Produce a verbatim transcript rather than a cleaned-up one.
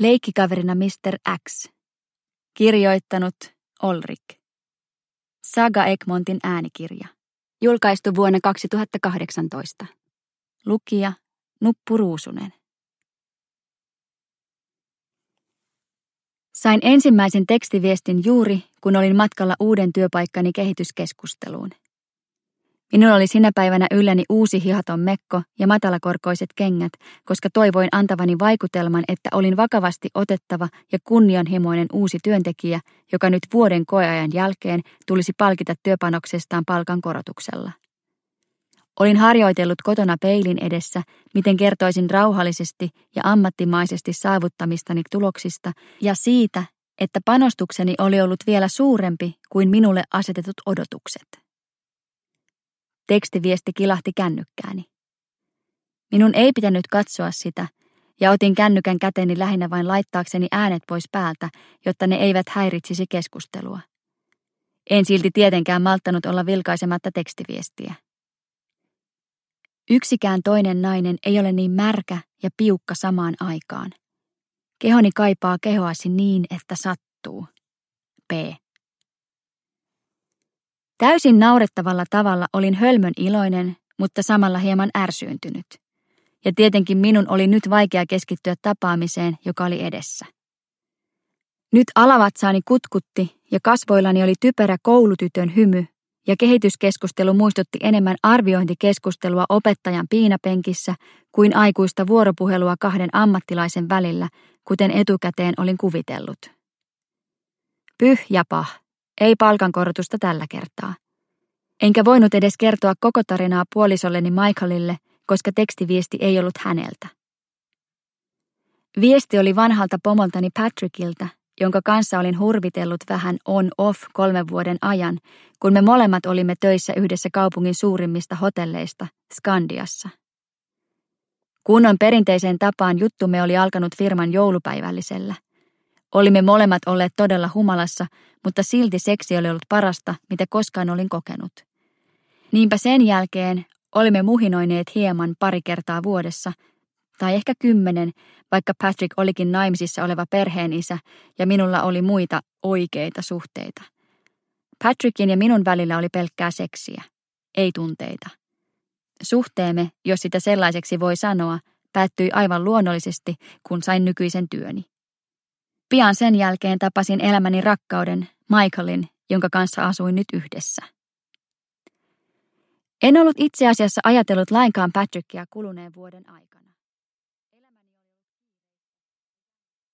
Leikkikaverina mister X. Kirjoittanut Olrik. Saga Egmontin äänikirja. Julkaistu vuonna kaksituhattakahdeksantoista. Lukija Nuppu Ruusunen. Sain ensimmäisen tekstiviestin juuri, kun olin matkalla uuden työpaikkani kehityskeskusteluun. Minulla oli sinä päivänä ylläni uusi hihaton mekko ja matalakorkoiset kengät, koska toivoin antavani vaikutelman, että olin vakavasti otettava ja kunnianhimoinen uusi työntekijä, joka nyt vuoden koeajan jälkeen tulisi palkita työpanoksestaan palkankorotuksella. Olin harjoitellut kotona peilin edessä, miten kertoisin rauhallisesti ja ammattimaisesti saavuttamistani tuloksista ja siitä, että panostukseni oli ollut vielä suurempi kuin minulle asetetut odotukset. Tekstiviesti kilahti kännykkääni. Minun ei pitänyt katsoa sitä, ja otin kännykän käteeni lähinnä vain laittaakseni äänet pois päältä, jotta ne eivät häiritsisi keskustelua. En silti tietenkään malttanut olla vilkaisematta tekstiviestiä. Yksikään toinen nainen ei ole niin märkä ja piukka samaan aikaan. Kehoni kaipaa kehoasi niin, että sattuu. P. Täysin naurettavalla tavalla olin hölmön iloinen, mutta samalla hieman ärsyyntynyt. Ja tietenkin minun oli nyt vaikea keskittyä tapaamiseen, joka oli edessä. Nyt alavatsaani kutkutti ja kasvoillani oli typerä koulutytön hymy, ja kehityskeskustelu muistutti enemmän arviointikeskustelua opettajan piinapenkissä kuin aikuista vuoropuhelua kahden ammattilaisen välillä, kuten etukäteen olin kuvitellut. Pyh ja pah, ei palkankorotusta tällä kertaa. Enkä voinut edes kertoa koko tarinaa puolisolleni Michaelille, koska tekstiviesti ei ollut häneltä. Viesti oli vanhalta pomoltani Patrickiltä, jonka kanssa olin hurvitellut vähän on-off kolmen vuoden ajan, kun me molemmat olimme töissä yhdessä kaupungin suurimmista hotelleista, Skandiassa. Kunnon perinteiseen tapaan juttumme oli alkanut firman joulupäivällisellä. Olimme molemmat olleet todella humalassa, mutta silti seksi oli ollut parasta, mitä koskaan olin kokenut. Niinpä sen jälkeen olimme muhinoineet hieman pari kertaa vuodessa, tai ehkä kymmenen, vaikka Patrick olikin naimisissa oleva perheenisä ja minulla oli muita oikeita suhteita. Patrickin ja minun välillä oli pelkkää seksiä, ei tunteita. Suhteemme, jos sitä sellaiseksi voi sanoa, päättyi aivan luonnollisesti, kun sain nykyisen työni. Pian sen jälkeen tapasin elämäni rakkauden, Michaelin, jonka kanssa asuin nyt yhdessä. En ollut itse asiassa ajatellut lainkaan Patrickia kuluneen vuoden aikana.